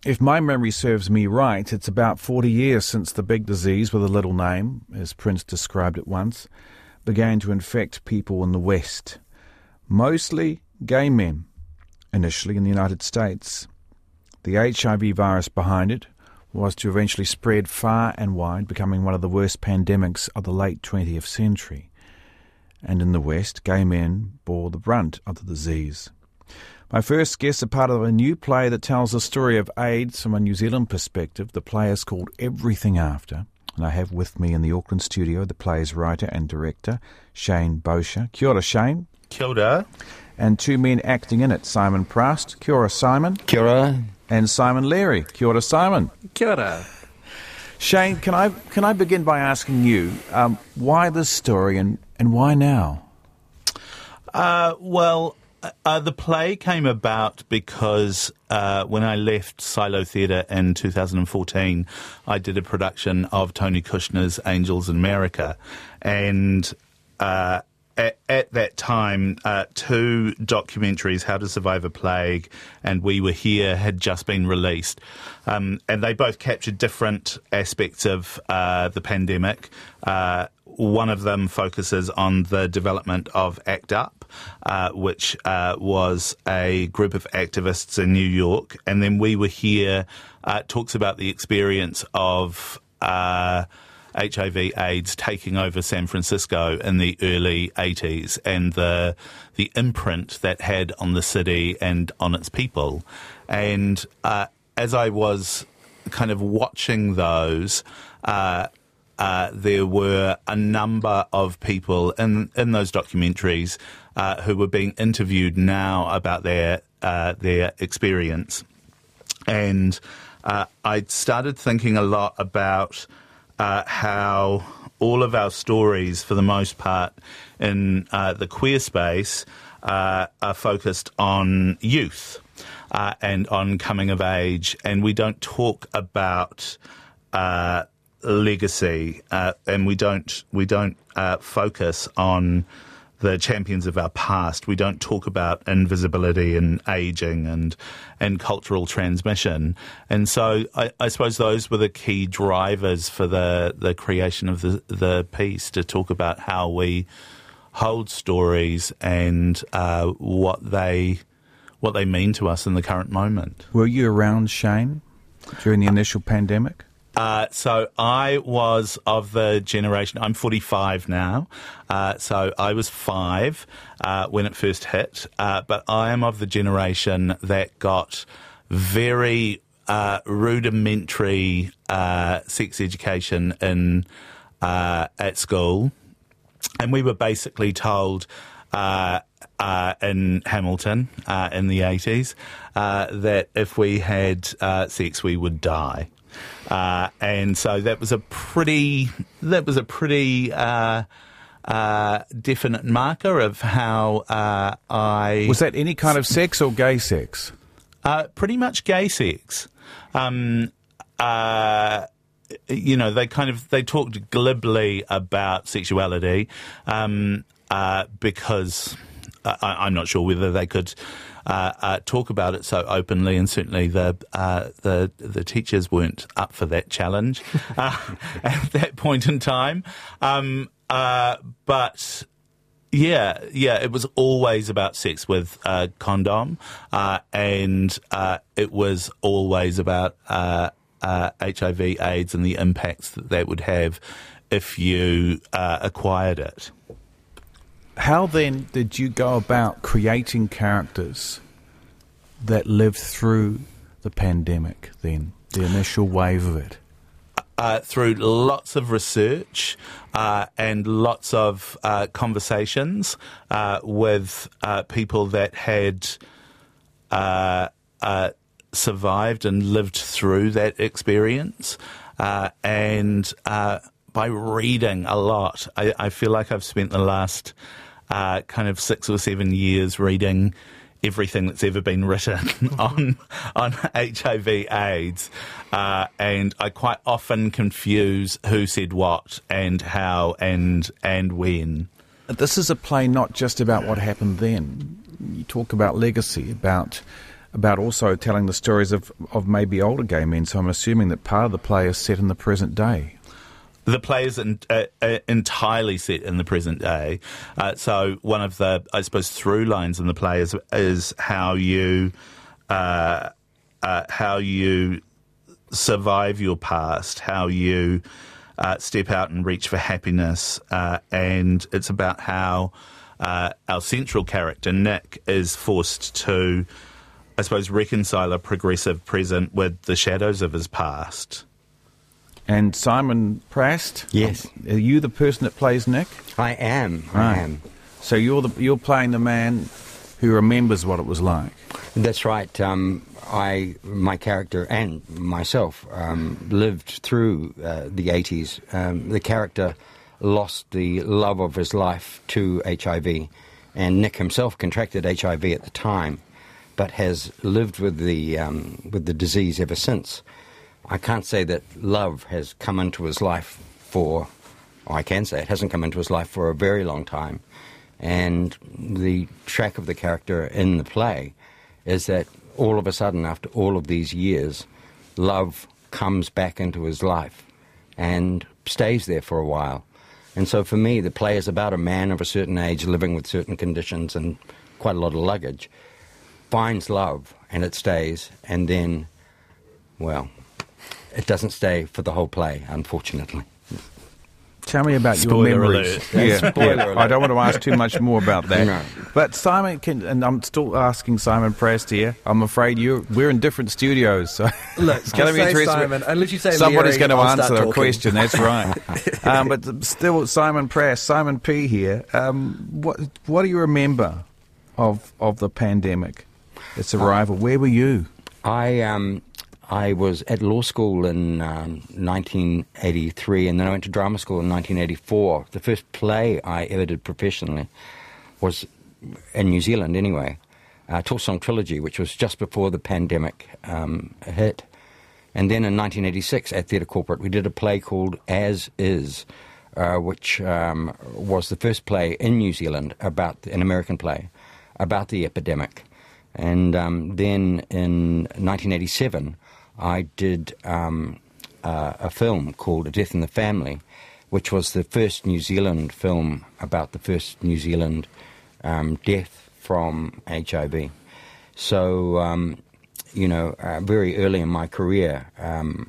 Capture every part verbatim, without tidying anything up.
if my memory serves me right, it's about forty years since the big disease with a little name, as Prince described it once, began to infect people in the West. Mostly gay men, initially in the United States. The H I V virus behind it was to eventually spread far and wide, becoming one of the worst pandemics of the late twentieth century. And in the West, gay men bore the brunt of the disease. My first guests are part of a new play that tells the story of AIDS from a New Zealand perspective. The play is called Everything After, and I have with me in the Auckland studio the play's writer and director, Shane Bosher. Kia ora, Shane. Kia ora. And two men acting in it, Simon Prast. Kia ora, Simon. Kia ora. And Simon Leary. Kia ora, Simon. Kia ora. Shane, can I can I begin by asking you, um, why this story and, and why now? Uh, well, uh, the play came about because uh, when I left Silo Theatre in two thousand fourteen, I did a production of Tony Kushner's Angels in America. And uh, at, at that time, uh, two documentaries, How to Survive a Plague and We Were Here, had just been released. Um, and they both captured different aspects of uh, the pandemic. Uh, one of them focuses on the development of ACT UP, uh, which uh, was a group of activists in New York. And then We Were Here uh, talks about the experience of uh, H I V AIDS taking over San Francisco in the early eighties and the the imprint that had on the city and on its people. And uh, as I was kind of watching those, uh, uh, there were a number of people in, in those documentaries uh, who were being interviewed now about their uh, their experience. And uh, I started thinking a lot about Uh, how all of our stories, for the most part, in uh, the queer space, uh, are focused on youth uh, and on coming of age, and we don't talk about uh, legacy, uh, and we don't we don't uh, focus on the champions of our past. We don't talk about invisibility and ageing and and cultural transmission. And so I, I suppose those were the key drivers for the, the creation of the, the piece, to talk about how we hold stories and uh, what they what they mean to us in the current moment. Were you around, Shane, during the initial pandemic? Uh, so I was of the generation, I'm forty-five now, uh, so I was five uh, when it first hit, uh, but I am of the generation that got very uh, rudimentary uh, sex education in uh, at school, and we were basically told uh, uh, in Hamilton uh, in the eighties uh, that if we had uh, sex we would die. Uh, and so that was a pretty, that was a pretty uh, uh, definite marker of how uh, I... Was that any kind of sex or gay sex? Uh, pretty much gay sex. Um, uh, you know, they kind of, they talked glibly about sexuality um, uh, because I, I'm not sure whether they could... Uh, uh, talk about it so openly, and certainly the uh, the the teachers weren't up for that challenge uh, at that point in time. Um, uh, but yeah, yeah, it was always about sex with uh, condom, uh, and uh, it was always about uh, uh, H I V AIDS and the impacts that that would have if you uh, acquired it. How then did you go about creating characters that lived through the pandemic then, the initial wave of it? Uh, through lots of research uh, and lots of uh, conversations uh, with uh, people that had uh, uh, survived and lived through that experience, uh, and uh, by reading a lot. I, I feel like I've spent the last uh, kind of six or seven years reading everything that's ever been written on on H I V AIDS, uh, and I quite often confuse who said what and how and and when. This is a play not just about what happened then. You talk about legacy, about about also telling the stories of, of maybe older gay men, so I'm assuming that part of the play is set in the present day. The play is in, uh, uh, entirely set in the present day. Uh, so one of the, I suppose, through lines in the play is is how you uh, uh, how you survive your past, how you uh, step out and reach for happiness, uh, and it's about how uh, our central character Nick is forced to, I suppose, reconcile a progressive present with the shadows of his past. And Simon Prast? Yes. Are you the person that plays Nick? I am. Right. I am. So you're the you're playing the man who remembers what it was like. That's right. Um, I, my character and myself um, lived through uh, the eighties. Um, the character lost the love of his life to H I V, and Nick himself contracted H I V at the time, but has lived with the um, with the disease ever since. I can't say that love has come into his life for, or I can say it hasn't come into his life for a very long time. And the track of the character in the play is that all of a sudden, after all of these years, love comes back into his life and stays there for a while. And so for me, the play is about a man of a certain age living with certain conditions and quite a lot of luggage, finds love and it stays, and then, well, it doesn't stay for the whole play, unfortunately. Tell me about Spoiler your memories. alert. Yeah, Spoiler yeah. alert. I don't want to ask too much more about that. No. But Simon, can, and I'm still asking Simon Prast here. I'm afraid you we're in different studios. So Look, it's going to be say interesting. Simon, unless you say Somebody's Leary, going to I'll answer start the talking. question. That's right. um, but still, Simon Prast, Simon P. here. Um, what what do you remember of of the pandemic? Its arrival. Where were you? I um, I was at law school in um, nineteen eighty-three, and then I went to drama school in nineteen eighty-four. The first play I ever did professionally was in New Zealand, anyway, uh, Talk Song Trilogy, which was just before the pandemic um, hit. And then in nineteen eighty-six, at Theatre Corporate, we did a play called As Is, uh, which um, was the first play in New Zealand about an American play about the epidemic. And um, then in nineteen eighty-seven, I did um, uh, a film called A Death in the Family, which was the first New Zealand film about the first New Zealand um, death from H I V. So, um, you know, uh, very early in my career, um,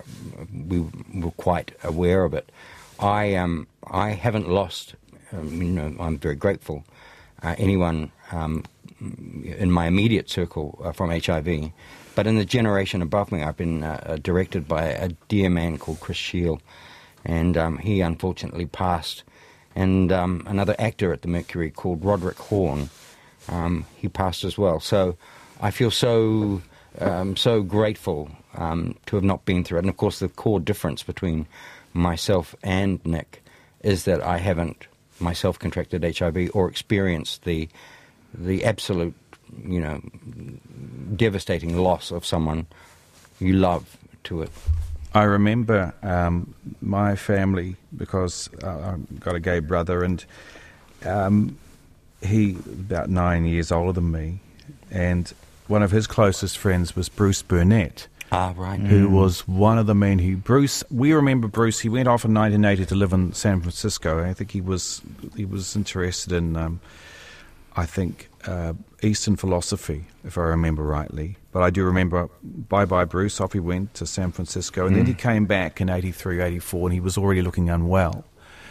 we were quite aware of it. I um, I haven't lost, um, you know, I'm very grateful, uh, anyone um, in my immediate circle uh, from H I V. But in the generation above me, I've been uh, directed by a dear man called Chris Shield, and um, he unfortunately passed. And um, another actor at the Mercury called Roderick Horn, um, he passed as well. So I feel so um, so grateful um, to have not been through it. And of course, the core difference between myself and Nick is that I haven't myself contracted H I V or experienced the the absolute, you know, devastating loss of someone you love to it. I remember um, my family, because uh, I've got a gay brother, and um, he about nine years older than me, and one of his closest friends was Bruce Burnett. Ah, right. Who mm. was one of the men who Bruce. We remember Bruce. He went off in nineteen eighty to live in San Francisco. I think he was he was interested in, um, I think, uh, Eastern philosophy, if I remember rightly. But I do remember, bye bye Bruce. Off he went to San Francisco, and mm. then he came back in eighty-three, eighty-four, and he was already looking unwell.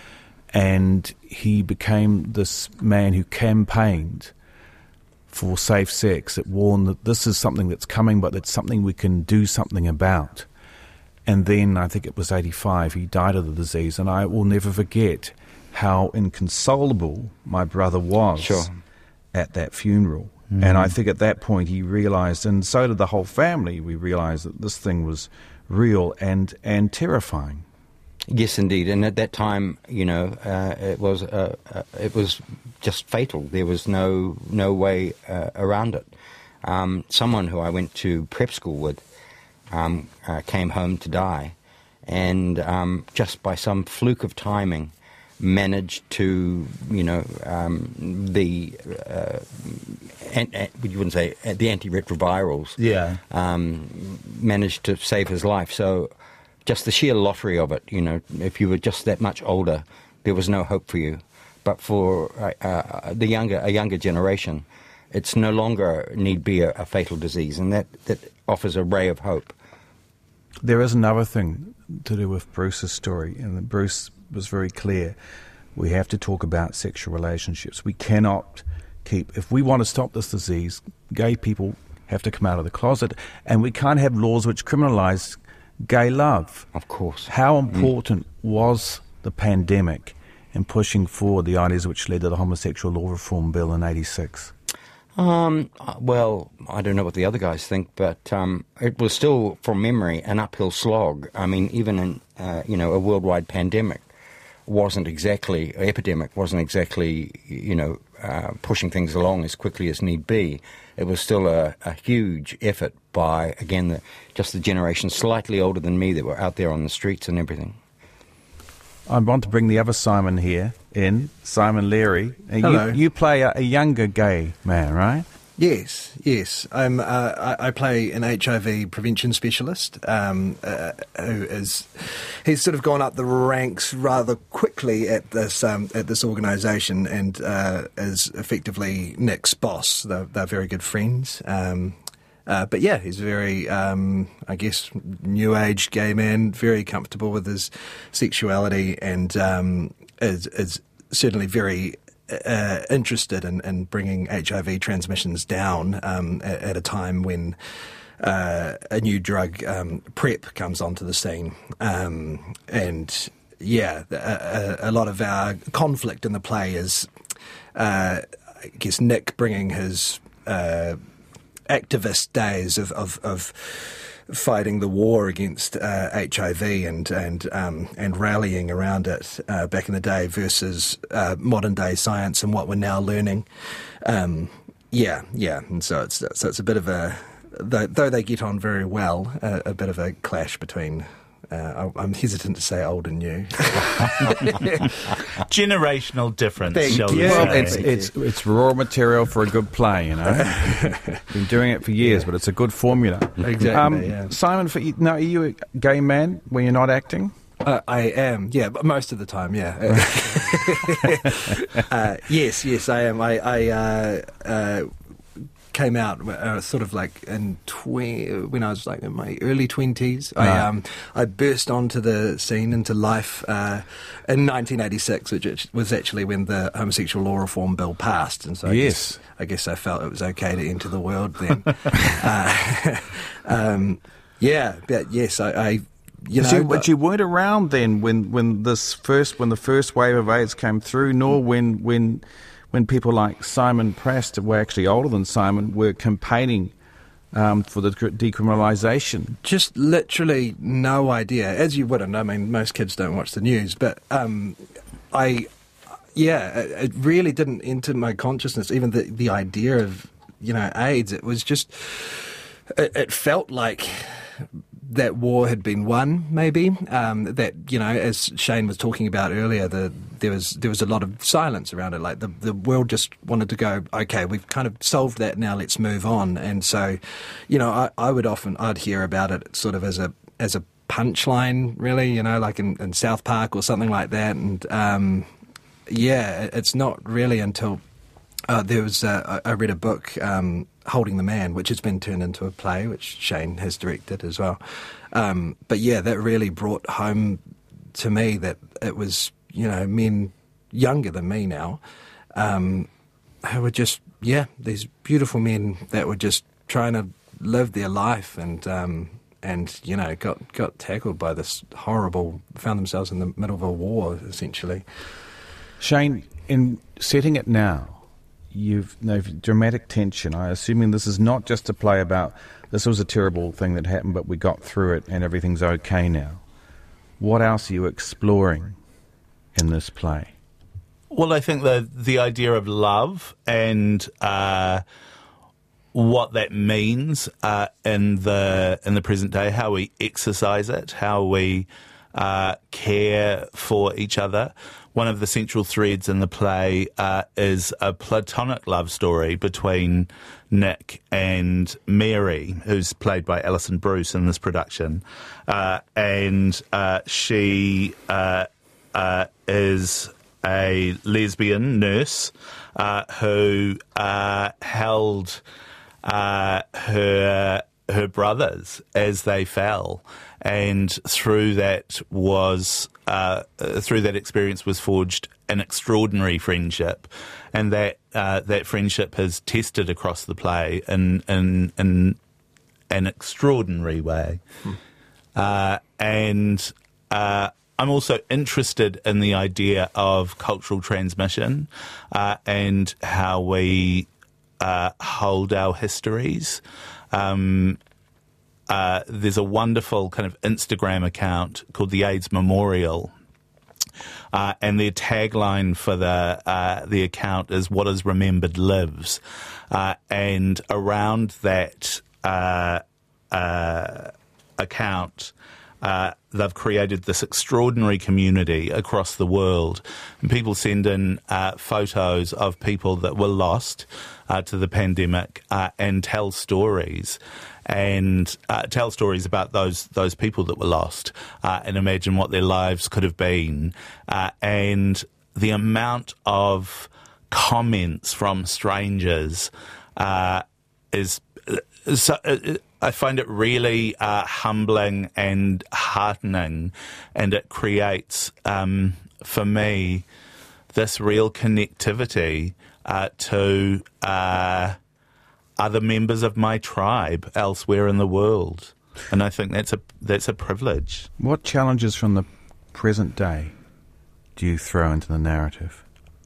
And he became this man who campaigned for safe sex. It warned that this is something that's coming, but it's something we can do something about. And then, I think it was eighty-five, he died of the disease, and I will never forget how inconsolable my brother was sure. at that funeral. Mm. And I think at that point he realised, and so did the whole family, we realised that this thing was real and, and terrifying. Yes, indeed. And at that time, you know, uh, it was uh, uh, it was just fatal. There was no no way uh, around it. Um, someone who I went to prep school with um, uh, came home to die, and um, just by some fluke of timing, managed to, you know, um, the, uh, an, an, you wouldn't say, uh, the antiretrovirals, Yeah. um, managed to save his life. So just the sheer lottery of it, you know, if you were just that much older, there was no hope for you. But for uh, uh, the younger, a younger generation, it's no longer need be a, a fatal disease, and that, that offers a ray of hope. There is another thing to do with Bruce's story, and Bruce was very clear. We have to talk about sexual relationships. We cannot keep, if we want to stop this disease, gay people have to come out of the closet, and we can't have laws which criminalise gay love. Of course. How important mm. was the pandemic in pushing forward the ideas which led to the Homosexual Law Reform Bill in eighty-six? Um, well, I don't know what the other guys think, but um, it was still, from memory, an uphill slog. I mean, even in, uh, you know, a worldwide pandemic wasn't exactly, epidemic wasn't exactly, you know, uh, pushing things along as quickly as need be. It was still a, a huge effort by, again, the, just the generation slightly older than me that were out there on the streets and everything. I want to bring the other Simon here in, Simon Leary. Hello. You, you play a, a younger gay man, right? Yes, yes. I'm. Uh, I, I play an H I V prevention specialist um, uh, who is. He's sort of gone up the ranks rather quickly at this um, at this organisation, and uh, is effectively Nick's boss. They're, they're very good friends. Um, Uh, but yeah, he's very, um, I guess, new age gay man, very comfortable with his sexuality, and um, is, is certainly very uh, interested in, in bringing H I V transmissions down um, at, at a time when uh, a new drug, um, PrEP, comes onto the scene. Um, and yeah, a, a lot of our conflict in the play is, uh, I guess, Nick bringing his Uh, activist days of, of, of fighting the war against uh, H I V and and um, and rallying around it uh, back in the day versus uh, modern day science and what we're now learning. Um, yeah, yeah, and so it's so it's a bit of a though, though they get on very well, a, a bit of a clash between. Uh, I'm hesitant to say old and new. Generational difference, Thank shall we you. Well, say. it's, it's, it's raw material for a good play, you know. Been doing it for years, but it's a good formula. Exactly, Um, yeah. Simon, for you, now, are you a gay man when you're not acting? Uh, I am, yeah, but most of the time, yeah. uh, yes, yes, I am. I, I uh, uh, came out uh, sort of like in tw- when I was like in my early twenties. I Right. um I burst onto the scene, into life uh, in nineteen eighty-six, which was actually when the Homosexual Law Reform Bill passed, and so I Yes. guess, I guess I felt it was okay to enter the world then. uh, um, yeah, but yes, I. I You know, So you, but- but you weren't around then when, when this first when the first wave of AIDS came through, nor when when when people like Simon Prast, who were actually older than Simon, were campaigning um, for the decriminalisation. Just literally no idea, as you wouldn't. I mean, most kids don't watch the news, but um, I, yeah, it, it really didn't enter my consciousness. Even the the idea of you know AIDS, it was just, it, it felt like that war had been won, maybe. Um, that you know, as Shane was talking about earlier, the, there was there was a lot of silence around it. Like the the world just wanted to go, okay, we've kind of solved that now. Let's move on. And so, you know, I, I would often I'd hear about it sort of as a as a punchline, really. You know, like in, in South Park or something like that. And um, yeah, it's not really until uh, there was uh, I read a book. Um, Holding the Man, which has been turned into a play, which Shane has directed as well. Um, but yeah, that really brought home to me that it was, you know, men younger than me now, um, who were just, yeah, these beautiful men that were just trying to live their life and, um, and you know, got, got tackled by this horrible, found themselves in the middle of a war, essentially. Shane, in setting it now, you've no dramatic tension. I assuming this is not just a play about this was a terrible thing that happened, but we got through it and everything's okay now. What else are you exploring in this play? Well, I think the the idea of love and uh, what that means uh, in the in the present day, how we exercise it, how we uh, care for each other. One of the central threads in the play uh, is a platonic love story between Nick and Mary, who's played by Alison Bruce in this production. Uh, and uh, she uh, uh, is a lesbian nurse uh, who uh, held uh, her her brothers as they fell, and through that was uh, through that experience was forged an extraordinary friendship, and that uh, that friendship has tested across the play in in, in an extraordinary way, hmm. uh, and. Uh, I'm also interested in the idea of cultural transmission uh, and how we uh, hold our histories. Um, uh, there's a wonderful kind of Instagram account called the AIDS Memorial, uh, and their tagline for the uh, the account is "What is remembered lives," uh, and around that uh, uh, account. Uh, they've created this extraordinary community across the world. And people send in uh, photos of people that were lost uh, to the pandemic uh, and tell stories. And uh, tell stories about those those people that were lost uh, and imagine what their lives could have been. Uh, and the amount of comments from strangers uh, is... So, uh, I find it really uh, humbling and heartening, and it creates, um, for me, this real connectivity uh, to uh, other members of my tribe elsewhere in the world, and I think that's a that's a privilege. What challenges from the present day do you throw into the narrative?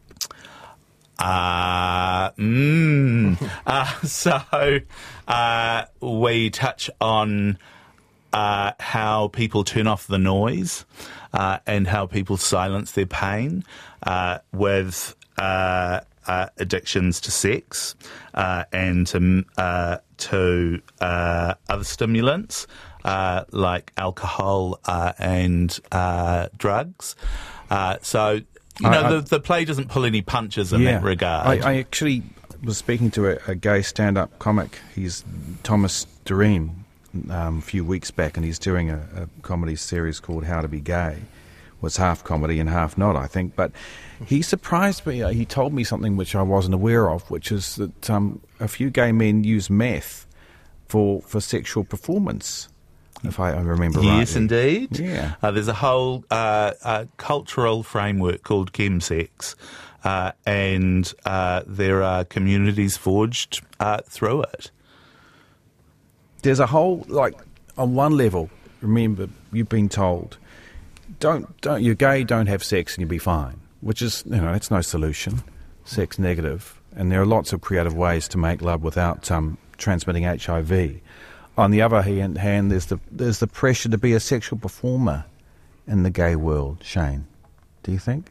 Uh, mm, uh, so uh, we touch on uh, how people turn off the noise uh, and how people silence their pain uh, with uh, uh, addictions to sex uh, and to, uh, to uh, other stimulants uh, like alcohol uh, and uh, drugs. Uh, so... You know, I, I, the, the play doesn't pull any punches in yeah, that regard. I, I actually was speaking to a, a gay stand-up comic. He's Thomas Doreen um, a few weeks back, and he's doing a, a comedy series called How to Be Gay. Well, it's half comedy and half not, I think. But he surprised me. He told me something which I wasn't aware of, which is that um, a few gay men use meth for, for sexual performance. If I remember right. Yes, rightly. Indeed. Yeah. Uh, there's a whole uh, uh, cultural framework called chemsex, uh, and uh, there are communities forged uh, through it. There's a whole, like, on one level, remember, you've been told, don't, don't, you're gay, don't have sex and you'll be fine, which is, you know, that's no solution. Sex negative. And there are lots of creative ways to make love without um, transmitting H I V. On the other hand, hand, there's the there's the pressure to be a sexual performer in the gay world. Shane, do you think?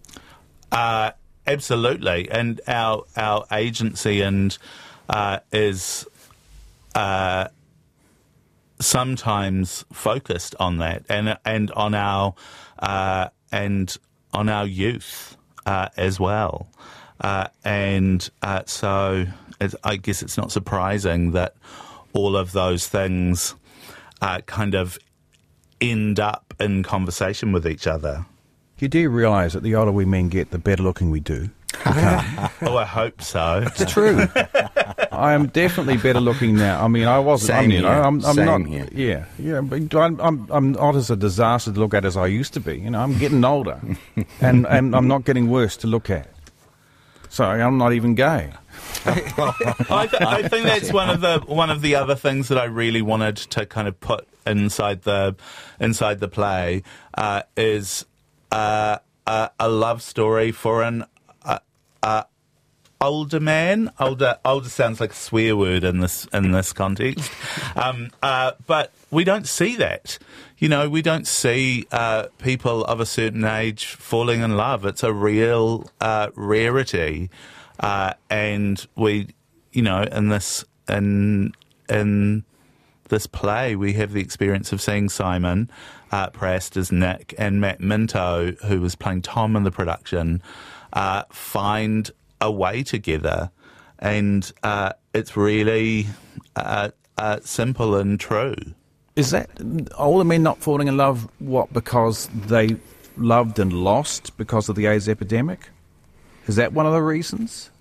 Uh, absolutely, and our our agency and uh, is uh, sometimes focused on that, and and on our uh, and on our youth uh, as well, uh, and uh, so it, I guess it's not surprising that all of those things uh, kind of end up in conversation with each other. You do realise that the older we men get, the better looking we do. Oh, I hope so. It's true. I am definitely better looking now. I mean, I wasn't. Same I'm, you know, here. I'm, I'm Same not. here. Yeah, yeah. But I'm, I'm, I'm not as a disaster to look at as I used to be. You know, I'm getting older, and and I'm not getting worse to look at. So I'm not even gay. I, th- I think that's one of the one of the other things that I really wanted to kind of put inside the inside the play uh, is uh, a, a love story for an uh, uh, older man. Older older sounds like a swear word in this in this context, um, uh, but we don't see that. You know, we don't see uh, people of a certain age falling in love. It's a real uh, rarity, uh, and we, you know, in this in in this play, we have the experience of seeing Simon uh, Prast as Nick and Matt Minto, who was playing Tom in the production, uh, find a way together. And uh, it's really uh, uh, simple and true. Is that older men not falling in love, what, because they loved and lost because of the AIDS epidemic? Is that one of the reasons?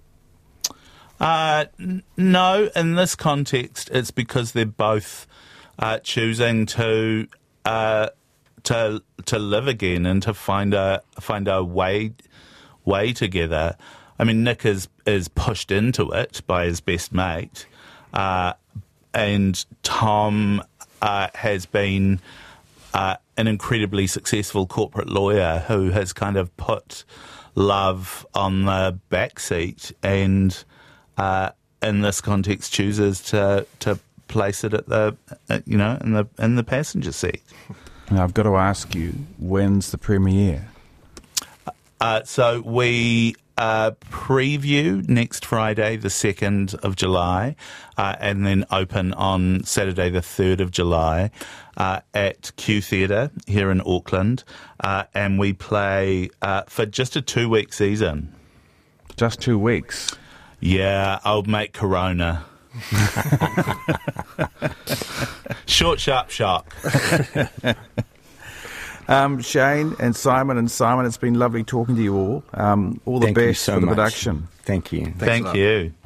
Uh, n- no, in this context, it's because they're both uh, choosing to uh, to to live again and to find a find a way way together. I mean, Nick is is pushed into it by his best mate, uh, and Tom uh, has been uh, an incredibly successful corporate lawyer who has kind of put love on the back seat and. Uh, in this context, chooses to to place it at the uh, you know in the in the passenger seat. Now, I've got to ask you, when's the premiere? Uh, so we uh, preview next Friday, the second of July, uh, and then open on Saturday, the third of July, uh, at Q Theatre here in Auckland, uh, and we play uh, for just a two-week season. Just two weeks. Yeah, old mate Corona. Short, sharp, sharp. um, Shane and Simon and Simon, it's been lovely talking to you all. Um, all the Thank you best so for the much. production. Thank you. Thank you.